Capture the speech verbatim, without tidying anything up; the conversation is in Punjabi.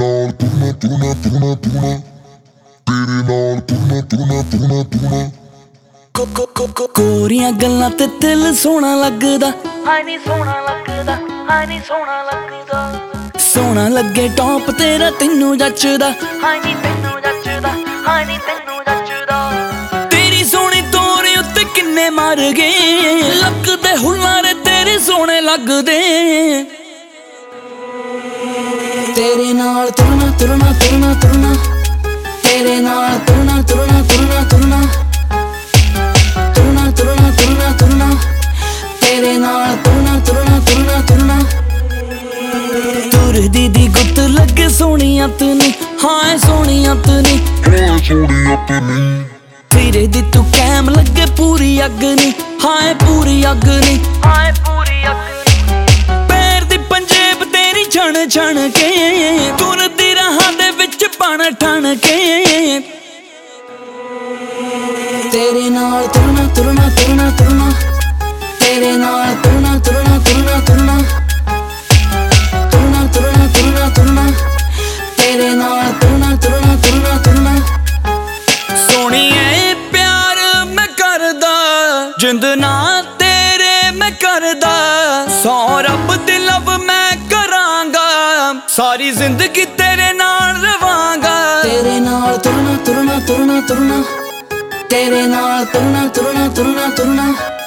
ਨਾਲ ਤੁਰਨਾ ਤੁਰਨਾ ਤੁਰਨਾ ਤੁਰਨਾ ਤੇਰੇ ਨਾਲ ਤੁਰਨਾ ਤੁਰਨਾ ਤੁਰਨਾ ਤੁਰਨਾ ਕੋਰੀਆਂ ਗੱਲਾਂ ਤੇ ਦਿਲ ਸੋਹਣਾ ਲੱਗਦਾ, ਹਾਏ ਨੀ ਸੋਹਣਾ ਲੱਗਦਾ, ਹਾਏ ਨੀ ਸੋਹਣਾ ਲੱਗਦਾ। ਸੋਹਣਾ ਲੱਗੇ ਟੌਪ ਤੇਰਾ ਤੈਨੂੰ ਜੱਚਦਾ, ਹਾਏ ਨੀ ਤੈਨੂੰ ਜੱਚਦਾ, ਹਾਏ ਨੀ ਤੈਨੂੰ ਜੱਚਦਾ। ਤੇਰੀ ਸੋਹਣੀ ਤੋਰੇ ਉੱਤੇ ਕਿੰਨੇ ਮਰ ਗਏ, ਲੱਗਦੇ ਹੁਲਾਰੇ ਤੇਰੇ ਸੋਹਣੇ ਲੱਗਦੇ। ਤੇਰੇ ਨਾਲ ਤੁਰਨਾ ਤੁਰਨਾ ਤੁਰਨਾ ਤੁਰਨਾ ਤੇਰੇ ਨਾਲ ਤੁਰਨਾ ਤੁਰਨਾ ਤੁਰਨਾ ਤੁਰਨਾ ਤੁਰਨਾ ਤੁਰਨਾ ਤੁਰਨਾ ਤੁਰਨਾ ਤੇਰੇ ਨਾਲ ਤੁਰਨਾ ਤੁਰਨਾ ਤੁਰਨਾ ਤੁਰਨਾ ਤੁਰਦੀ ਦੀ ਗੁੱਤ ਲੱਗੇ ਸੋਹਣੀਆਂ ਤੂੰ, ਹਾਂ ਸੋਹਣੀਆਂ ਤੂੰ, ਹਾਂ ਸੋਹਣੀਆਂ ਤੂੰ। ਤੇਰੇ ਦੀ ਤੂੰ ਕੈਮ ਲੱਗੇ ਪੂਰੀ ਅੱਗ ਨੀ, ਹਾਂ ਪੂਰੀ ਅੱਗ ਨੀ, ਹਾਏ ਪੂਰੀ ਅੱਗ। ਪੈਰ ਦੀ ਪੰਜੇਬ ਤੇਰੀ ਛਣ ਛਣ ਕੇ, ਤੁਰਦੀ ਰਾਹਾਂ ਦੇ ਵਿੱਚ ਬਣ ਠਣ ਕੇ। ਤੇਰੇ ਨਾਲ ਤੁਰਨਾ ਤੁਰਨਾ ਤੁਰਨਾ ਤੁਰਨਾ ਤੇਰੇ ਨਾਲ ਤੁਰਨਾ ਤੁਰਨਾ ਤੁਰਨਾ ਤੁਰਨਾ ਤੁਰਨਾ ਤੁਰਨਾ ਤੁਰਨਾ ਤੁਰਨਾ ਤੇਰੇ ਨਾਲ ਤੁਰਨਾ ਤੁਰਨਾ ਤੁਰਨਾ ਤੁਰਨਾ। ਸੋਹਣੀਏ ਪਿਆਰ ਮੈਂ ਕਰਦਾ, ਜਿੰਦ ਨਾ ਤੇਰੇ ਮੈਂ ਕਰਦਾ, ਸੌ ਰੱਬ ਦੀ ਲਵ ਮੈਂ ਕਰਾਂਗਾ, ਸਾਰੀ ਜ਼ਿੰਦਗੀ ਤੇਰੇ ਨਾਲ ਰਵਾਂਗਾ। ਤੇਰੇ ਨਾਲ ਤੁਰਨਾ ਤੁਰਨਾ ਤੁਰਨਾ ਤੁਰਨਾ ਤੇਰੇ ਨਾਲ ਤੁਰਨਾ ਤੁਰਨਾ ਤੁਰਨਾ ਤੁਰਨਾ